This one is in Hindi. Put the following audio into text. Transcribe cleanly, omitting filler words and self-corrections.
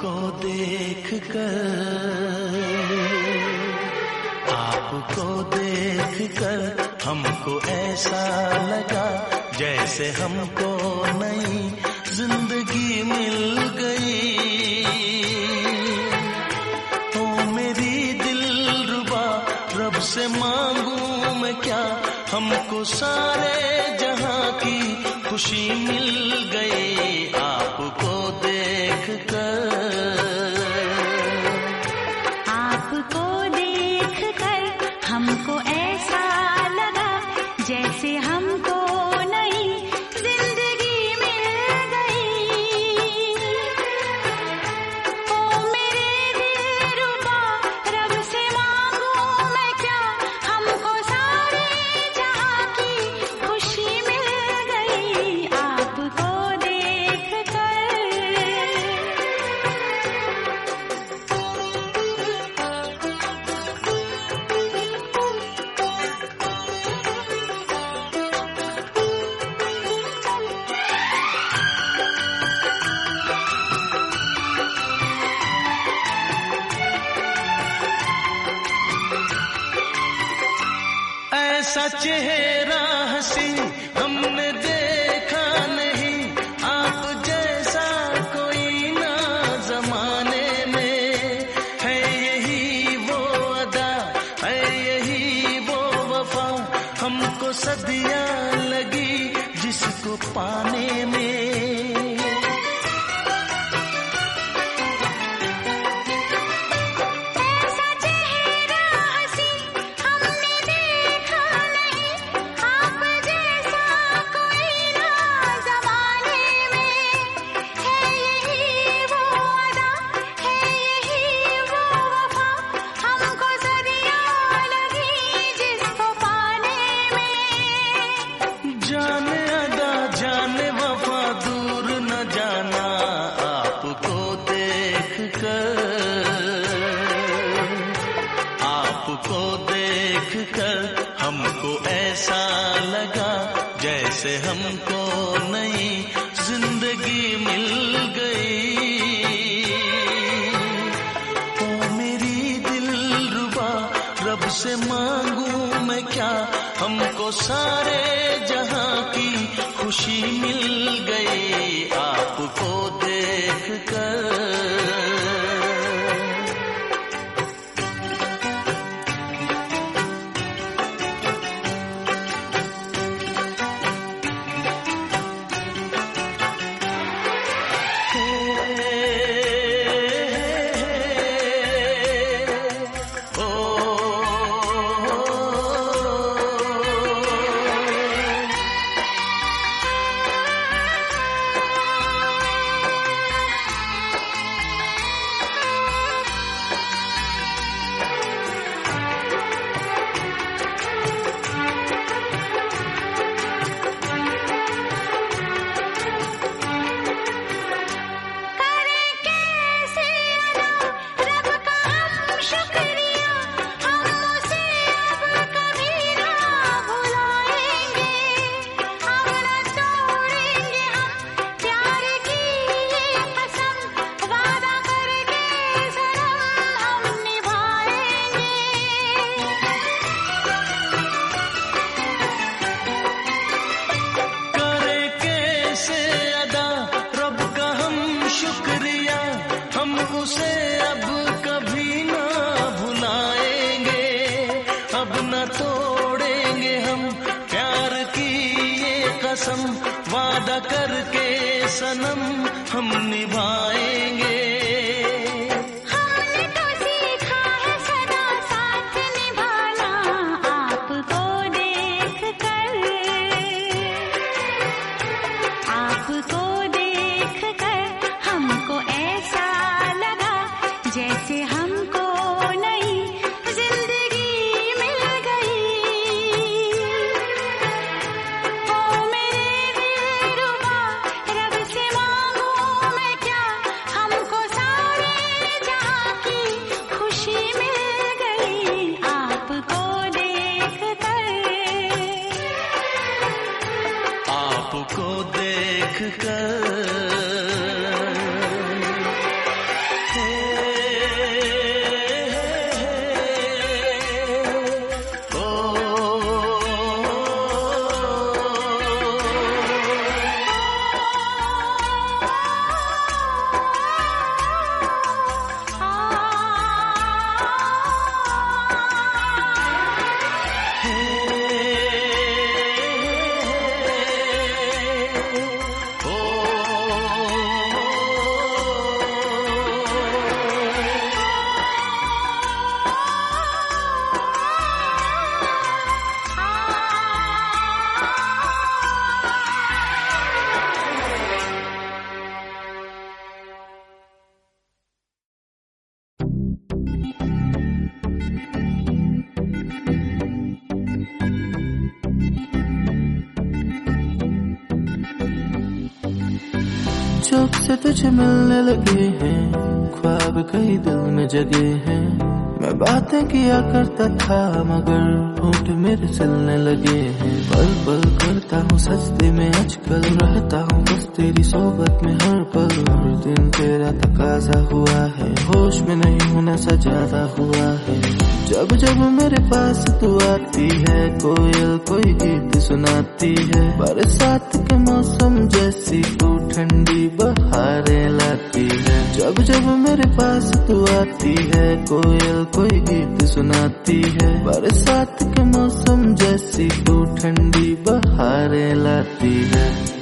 आपको देख कर हमको ऐसा लगा जैसे हमको नई जिंदगी मिल गई। ओ मेरी दिलरुबा, रब से मांगू मैं क्या, हमको सारे जहां की खुशी मिल गई। आपको देख कर हमको ऐसा लगा जैसे हमको नई जिंदगी मिल गई। ओ मेरे दिलरुबा, रब से मांगू मैं क्या, हमको सारे जहां की खुशी मिल गई। आपको देख कर ऐसा चेहरा हंसी हमने देखा नहीं, आप जैसा कोई ना जमाने में। है यही वो अदा, है यही वो वफा, हमको सदियां लगी जिसको पाने में। जाने अदा जाने वफा दूर न जाना, आपको देख कर हमको ऐसा लगा जैसे हमको नई जिंदगी मिल गई। ओ मेरी दिलरुबा, रब से मांगू मैं क्या, हमको सारे जहां की खुशी मिल गई। आपको देख कर उसे अब कभी ना भुलाएंगे, अब न तोड़ेंगे हम प्यार की ये कसम, वादा करके सनम हम निभाएंगे। जैसे हमको नई जिंदगी मिल गई। ओ मेरे दिलरुबा, रब से मांगू मैं क्या, हमको चौक से तुझे मिलने लगे हैं, ख्वाब कई दिल में जगे हैं। मैं बातें किया करता था मगर होंठ मेरे चलने लगे हैं। पल पल करता हूँ सजदे में आजकल, रहता हूँ बस तेरी सोबत में हर पल। हर दिन तेरा तकाजा हुआ है, होश में नहीं हूँ नशा ज्यादा हुआ है। जब जब मेरे पास तू आती है, कोयल कोई गीत सुनाती है। बरसात के मौसम जैसी तू ठंडी बहारें लाती है। जब जब मेरे पास तू आती है, कोयल कोई गीत सुनाती है। बरसात के मौसम जैसी तू ठंडी बहारें लाती है।